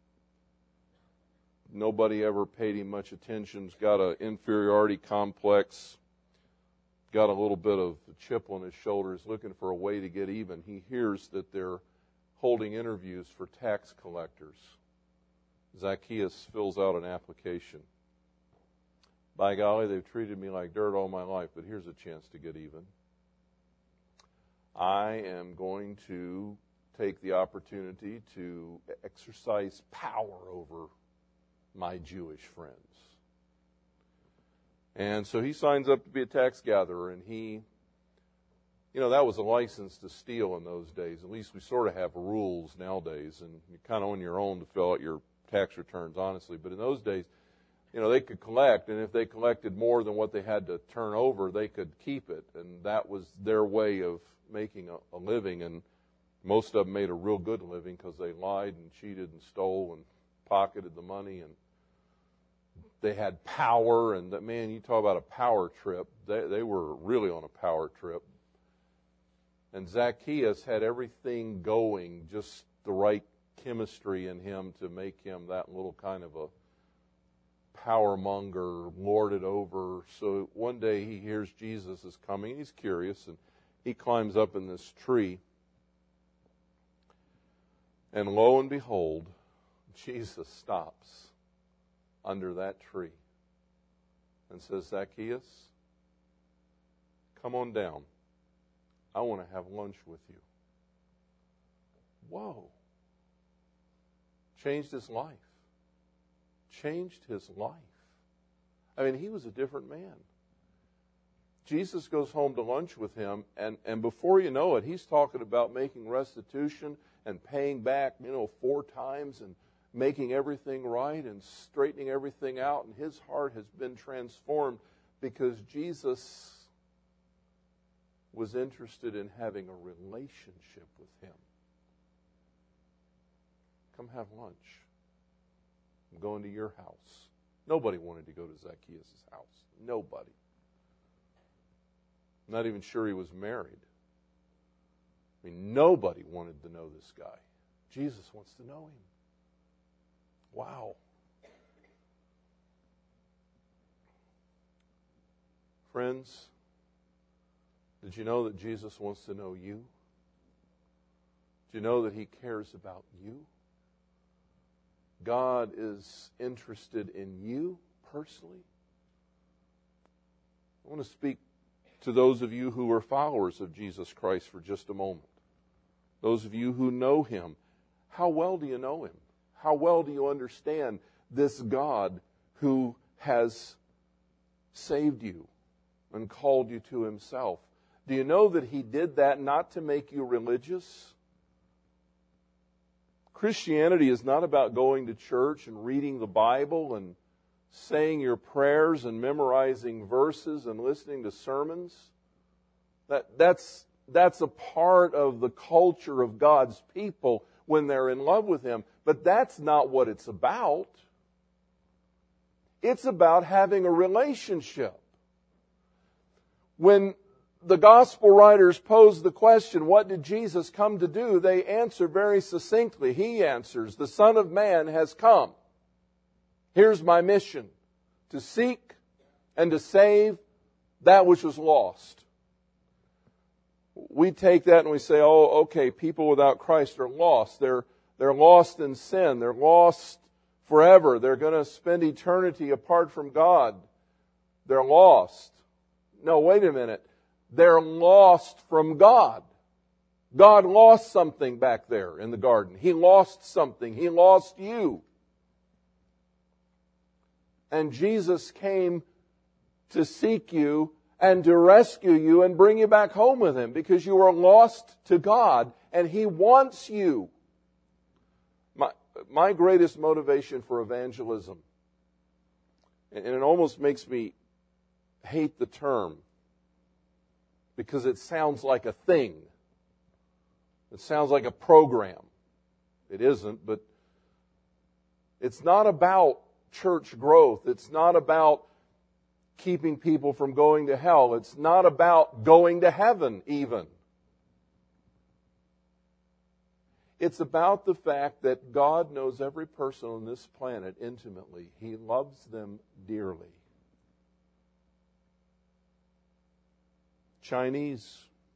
Nobody ever paid him much attention. He's got an inferiority complex. Got a little bit of a chip on his shoulder. He's looking for a way to get even. He hears that they're holding interviews for tax collectors. Zacchaeus fills out an application. By golly, they've treated me like dirt all my life, but here's a chance to get even. I am going to take the opportunity to exercise power over my Jewish friends. And so he signs up to be a tax gatherer, and that was a license to steal in those days. At least we sort of have rules nowadays, and you're kind of on your own to fill out your tax returns, honestly. But in those days, they could collect, and if they collected more than what they had to turn over, they could keep it. And that was their way of making a living. And most of them made a real good living because they lied and cheated and stole and pocketed the money. And they had power. And man, you talk about a power trip. They were really on a power trip. And Zacchaeus had everything going, just the right chemistry in him to make him that little kind of a power monger, lorded over. So one day he hears Jesus is coming. He's curious, and he climbs up in this tree. And lo and behold, Jesus stops under that tree and says, Zacchaeus, come on down. I want to have lunch with you. Whoa. Changed his life. Changed his life. I mean, he was a different man. Jesus goes home to lunch with him, and before you know it, he's talking about making restitution and paying back, 4 times and making everything right and straightening everything out. And his heart has been transformed because Jesus was interested in having a relationship with him. Come have lunch. I'm going to your house. Nobody wanted to go to Zacchaeus' house. Nobody. I'm not even sure he was married. I mean, nobody wanted to know this guy. Jesus wants to know him. Wow. Friends, did you know that Jesus wants to know you? Do you know that he cares about you? God is interested in you personally. I want to speak to those of you who are followers of Jesus Christ for just a moment. Those of you who know him. How well do you know him? How well do you understand this God who has saved you and called you to Himself. Do you know that He did that not to make you religious? Christianity is not about going to church and reading the Bible and saying your prayers and memorizing verses and listening to sermons. That's a part of the culture of God's people when they're in love with Him. But that's not what it's about. It's about having a relationship. When the gospel writers pose the question, what did Jesus come to do? They answer very succinctly. He answers, the Son of Man has come. Here's my mission, to seek and to save that which was lost. We take that and we say, oh, okay, people without Christ are lost. They're lost in sin. They're lost forever. They're going to spend eternity apart from God. They're lost. No, wait a minute. They're lost from God. God lost something back there in the garden. He lost something. He lost you. And Jesus came to seek you and to rescue you and bring you back home with Him because you are lost to God and He wants you. My greatest motivation for evangelism, and it almost makes me hate the term, because it sounds like a thing. It sounds like a program. It isn't, but it's not about church growth. It's not about keeping people from going to hell. It's not about going to heaven even. It's about the fact that God knows every person on this planet intimately. He loves them dearly. Chinese,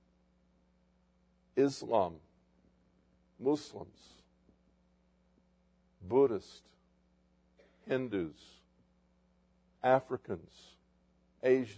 Islam, Muslims, Buddhists, Hindus, Africans, Asians.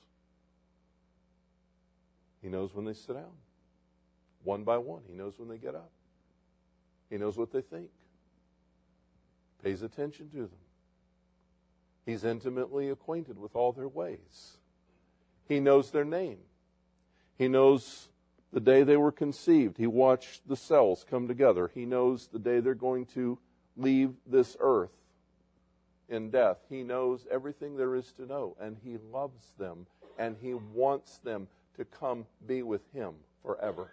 He knows when they sit down. One by one. He knows when they get up. He knows what they think. Pays attention to them. He's intimately acquainted with all their ways. He knows their name. He knows the day they were conceived. He watched the cells come together. He knows the day they're going to leave this earth in death. He knows everything there is to know, and He loves them, and He wants them to come be with Him forever.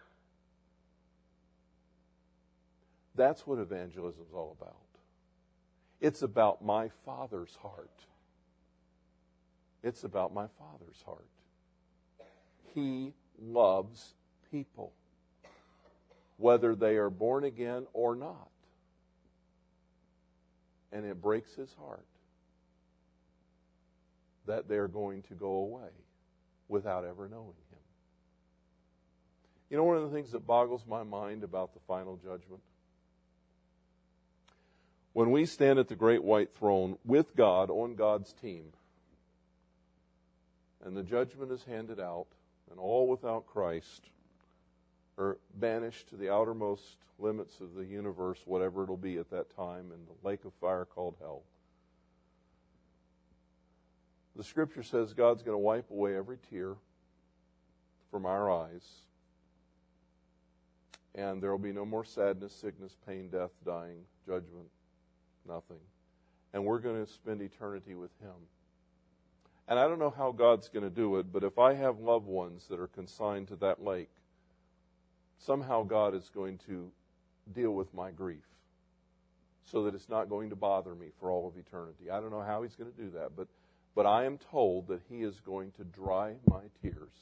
That's what evangelism is all about. It's about my Father's heart. It's about my Father's heart. He loves people, whether they are born again or not. And it breaks His heart that they're going to go away without ever knowing Him. You know, one of the things that boggles my mind about the final judgment? When we stand at the great white throne with God on God's team, and the judgment is handed out, and all without Christ are banished to the outermost limits of the universe, whatever it'll be at that time, in the lake of fire called hell. The Scripture says God's going to wipe away every tear from our eyes, and there will be no more sadness, sickness, pain, death, dying, judgment, nothing. And we're going to spend eternity with Him. And I don't know how God's going to do it, but if I have loved ones that are consigned to that lake, somehow God is going to deal with my grief so that it's not going to bother me for all of eternity. I don't know how He's going to do that, but I am told that He is going to dry my tears.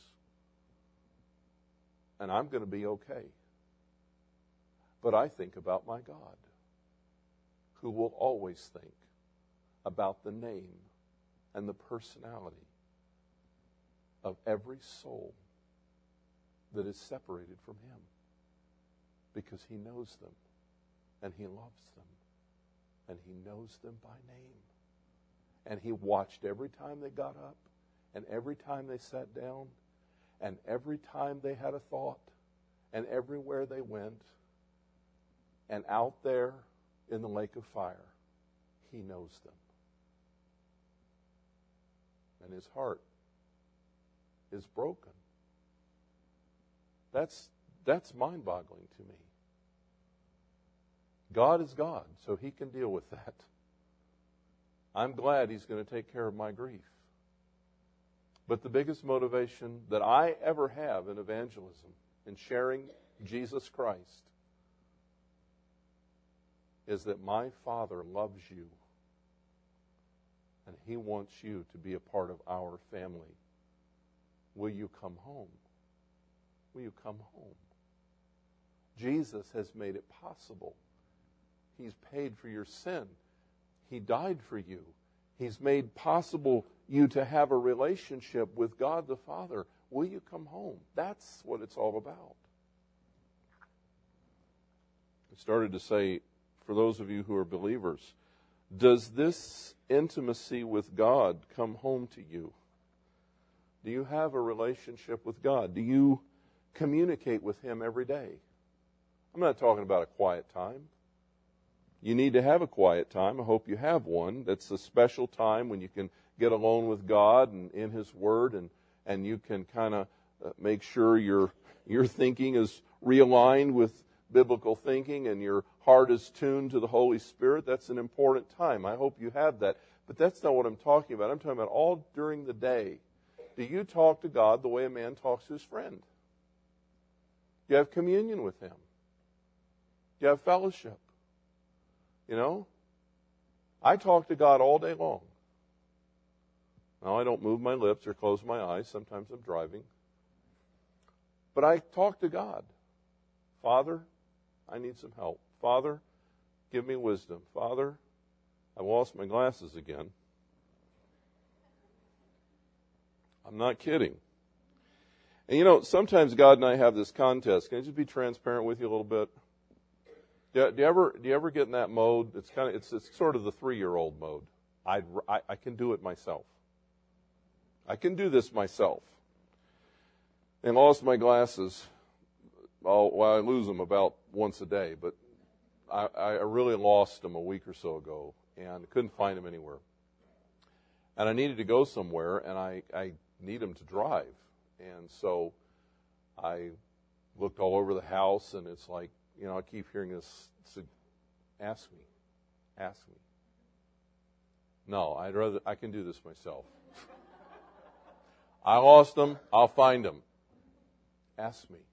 And I'm going to be okay. But I think about my God, who will always think about the name and the personality of every soul that is separated from Him, because He knows them and He loves them and He knows them by name. And He watched every time they got up and every time they sat down and every time they had a thought and everywhere they went. And out there in the lake of fire, He knows them. And his heart is broken. That's mind-boggling to me. God is God, so he can deal with that. I'm glad he's going to take care of my grief. But the biggest motivation that I ever have in evangelism, in sharing Jesus Christ, is that my Father loves you, and he wants you to be a part of our family. Will you come home? Will you come home? Jesus has made it possible. He's paid for your sin. He died for you. He's made possible you to have a relationship with God the Father. Will you come home? That's what it's all about. I started to say, for those of you who are believers, does this intimacy with God come home to you? Do you have a relationship with God? Do you communicate with him every day? I'm not talking about a quiet time. You need to have a quiet time. I hope you have one. That's a special time when you can get alone with God and in his word, and you can kind of make sure your thinking is realigned with biblical thinking and your heart is tuned to the Holy Spirit. That's an important time. I hope you have that. But that's not what I'm talking about. I'm talking about all during the day. Do you talk to God the way a man talks to his friend? Do you have communion with him? Do you have fellowship? You know, I talk to God all day long. Now, I don't move my lips or close my eyes. Sometimes I'm driving. But I talk to God. Father, I need some help. Father, give me wisdom. Father, I lost my glasses again. I'm not kidding. And you know, sometimes God and I have this contest. Can I just be transparent with you a little bit? Do you ever get in that mode? It's sort of the 3-year-old mode. I can do it myself. I can do this myself. And lost my glasses. I lose them about once a day, but I really lost them a week or so ago and couldn't find them anywhere. And I needed to go somewhere, and I need them to drive. And so I looked all over the house, and it's like, you know, I keep hearing this, ask me. No, I can do this myself. I lost them, I'll find them. Ask me.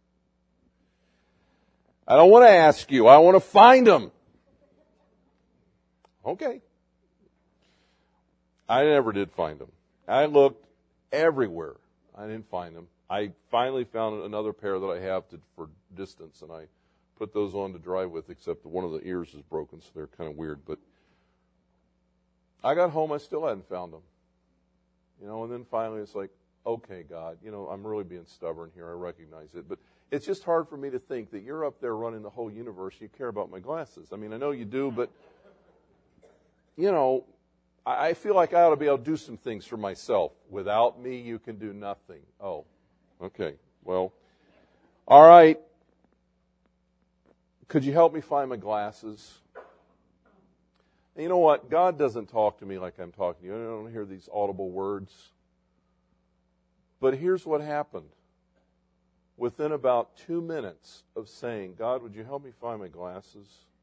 I don't want to ask you, I want to find them. Okay. I never did find them. I looked everywhere. I didn't find them. I finally found another pair that I have for distance, and I put those on to drive with, except one of the ears is broken, so they're kind of weird. But I got home, I still hadn't found them. You know, and then finally it's like, okay, God, you know, I'm really being stubborn here. I recognize it. But it's just hard for me to think that you're up there running the whole universe. You care about my glasses. I mean, I know you do, but, you know, I feel like I ought to be able to do some things for myself. Without me, you can do nothing. Oh, okay. Well, all right. Could you help me find my glasses? And you know what? God doesn't talk to me like I'm talking to you. I don't hear these audible words. But here's what happened. Within about 2 minutes of saying, God, would you help me find my glasses?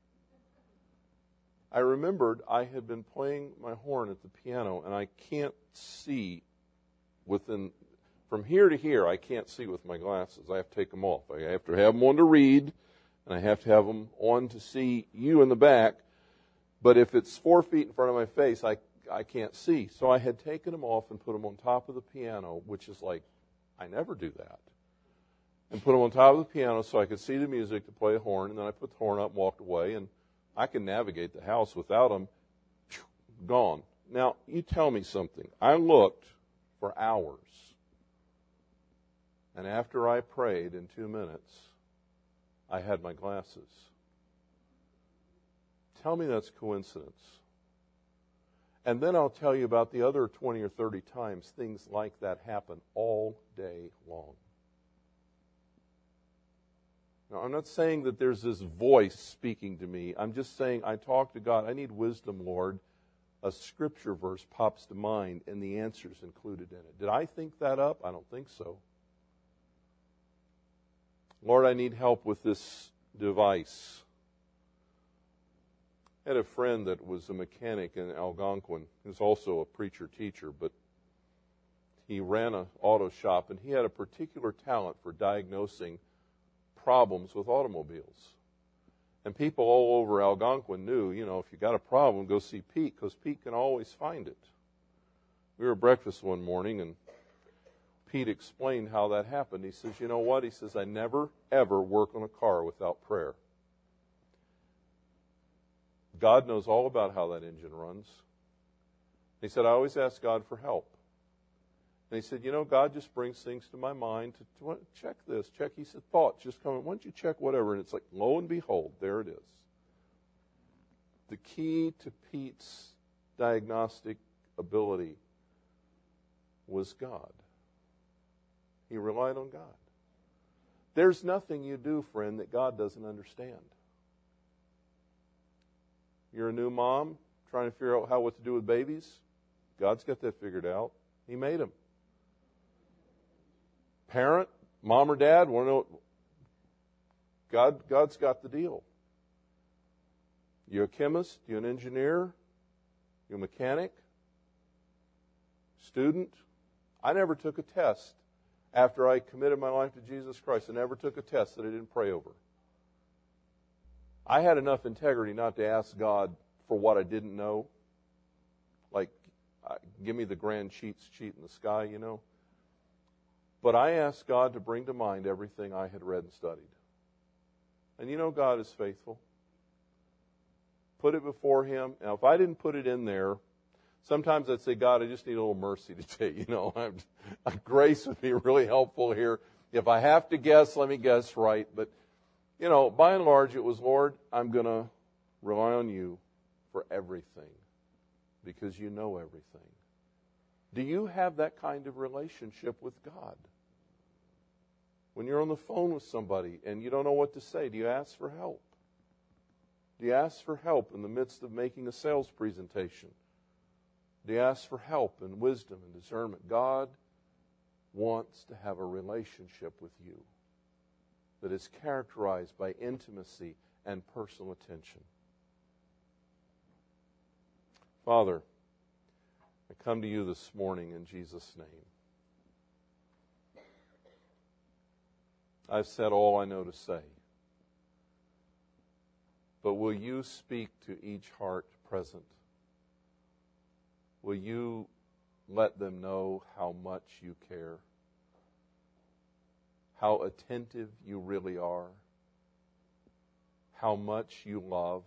I remembered I had been playing my horn at the piano, and I can't see from here to here, I can't see with my glasses. I have to take them off. I have to have them on to read, and I have to have them on to see you in the back. But if it's 4 feet in front of my face, I can't see. So I had taken them off and put them on top of the piano, which is like, I never do that. And put them on top of the piano so I could see the music to play a horn, and then I put the horn up and walked away, and I can navigate the house without them. Gone. Now, you tell me something. I looked for hours, and after I prayed in 2 minutes, I had my glasses. Tell me that's coincidence. And then I'll tell you about the other 20 or 30 times things like that happen all day long. Now, I'm not saying that there's this voice speaking to me. I'm just saying I talk to God. I need wisdom, Lord. a scripture verse pops to mind and the answer's included in it. Did I think that up? I don't think so. Lord, I need help with this device. I had a friend that was a mechanic in Algonquin. He was also a preacher-teacher, but he ran an auto shop, and he had a particular talent for diagnosing problems with automobiles. And people all over Algonquin knew, if you got a problem, go see Pete, because Pete can always find it. We were at breakfast one morning, and Pete explained how that happened. He says, you know what? He says, I never, ever work on a car without prayer. God knows all about how that engine runs. He said, I always ask God for help. And he said, God just brings things to my mind to check this, check. He said, thoughts just come. Why don't you check whatever? And it's like, lo and behold, there it is. The key to Pete's diagnostic ability was God. He relied on God. There's nothing you do, friend, that God doesn't understand. You're a new mom trying to figure out what to do with babies. God's got that figured out. He made them. Parent, mom or dad, want to know? God's got the deal. You a chemist? You an engineer? You a mechanic? Student? I never took a test after I committed my life to Jesus Christ. I never took a test that I didn't pray over. I had enough integrity not to ask God for what I didn't know. Like, give me the grand sheet in the sky, But I asked God to bring to mind everything I had read and studied. And God is faithful. Put it before Him. Now, if I didn't put it in there, sometimes I'd say, God, I just need a little mercy today. Grace would be really helpful here. If I have to guess, let me guess right. But by and large, it was, Lord, I'm going to rely on you for everything because you know everything. Do you have that kind of relationship with God? When you're on the phone with somebody and you don't know what to say, do you ask for help? Do you ask for help in the midst of making a sales presentation? Do you ask for help and wisdom and discernment? God wants to have a relationship with you that is characterized by intimacy and personal attention. Father, I come to you this morning in Jesus' name. I've said all I know to say. But will you speak to each heart present? Will you let them know how much you care? How attentive you really are? How much you love?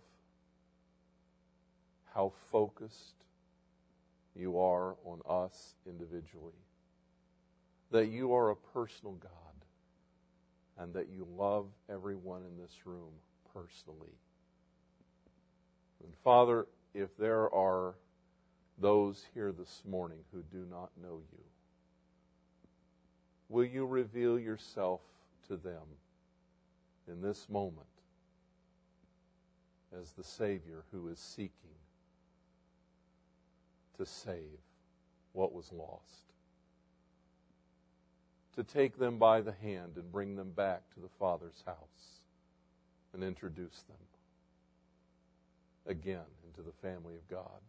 How focused you are on us individually? That you are a personal God and that you love everyone in this room personally. And Father, if there are those here this morning who do not know you, will you reveal yourself to them in this moment as the Savior who is seeking to save what was lost? To take them by the hand and bring them back to the Father's house and introduce them again into the family of God.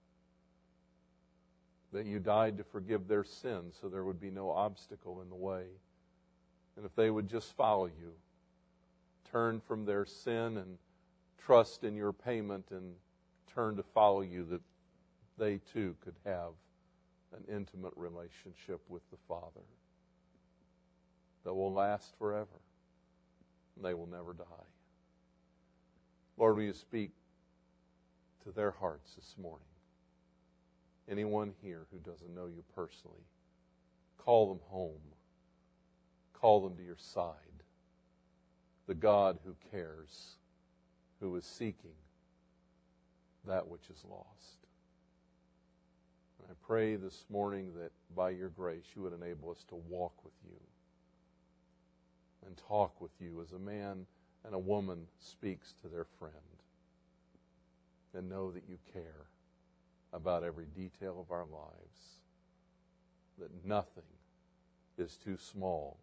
That you died to forgive their sins so there would be no obstacle in the way. And if they would just follow you, turn from their sin and trust in your payment and turn to follow you, that they too could have an intimate relationship with the Father that will last forever. And they will never die. Lord, will you speak to their hearts this morning? Anyone here who doesn't know you personally, call them home. Call them to your side. The God who cares, who is seeking that which is lost. And I pray this morning that by your grace you would enable us to walk with you and talk with you as a man and a woman speaks to their friend, and know that you care about every detail of our lives, that nothing is too small,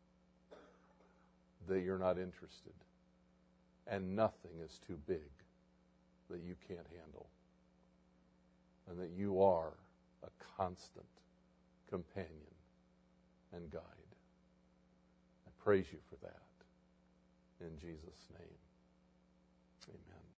that you're not interested, and nothing is too big that you can't handle, and that you are a constant companion and guide. I praise you for that. In Jesus' name, amen.